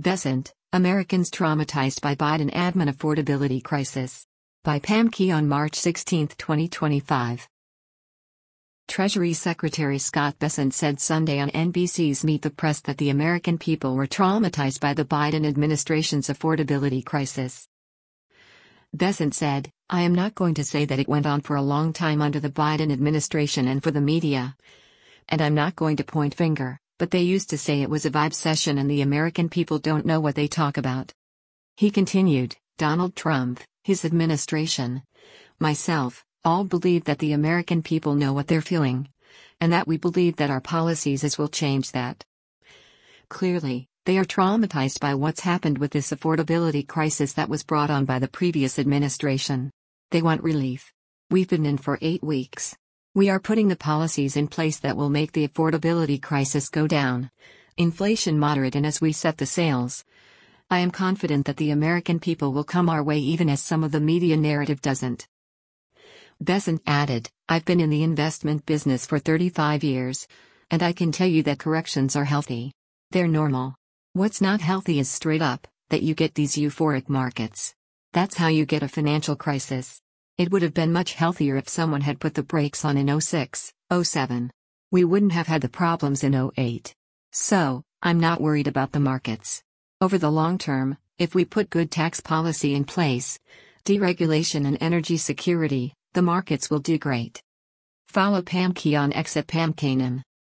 Besant, Americans traumatized by Biden admin affordability crisis. By Pam Key on March 16, 2025. Treasury Secretary Scott Bessent said Sunday on NBC's Meet the Press that the American people were traumatized by the Biden administration's affordability crisis. Bessent said, "I am not going to say that it went on for a long time under the Biden administration and for the media. And I'm not going to point finger, but they used to say it was a vibe session and the American people don't know what they talk about." He continued, "Donald Trump, his administration, myself, all believe that the American people know what they're feeling. And that we believe that our policies will change that. Clearly, they are traumatized by what's happened with this affordability crisis that was brought on by the previous administration. They want relief. We've been in for 8 weeks. We are putting the policies in place that will make the affordability crisis go down, inflation moderate, and as we set the sails, I am confident that the American people will come our way even as some of the media narrative doesn't." Bessent added, "I've been in the investment business for 35 years, and I can tell you that corrections are healthy. They're normal. What's not healthy is straight up, that you get these euphoric markets. That's how you get a financial crisis. It would have been much healthier if someone had put the brakes on in 06, 07. We wouldn't have had the problems in 08. So, I'm not worried about the markets. Over the long term, if we put good tax policy in place, deregulation and energy security, the markets will do great." Follow Pam Key on X at Pam Kanan.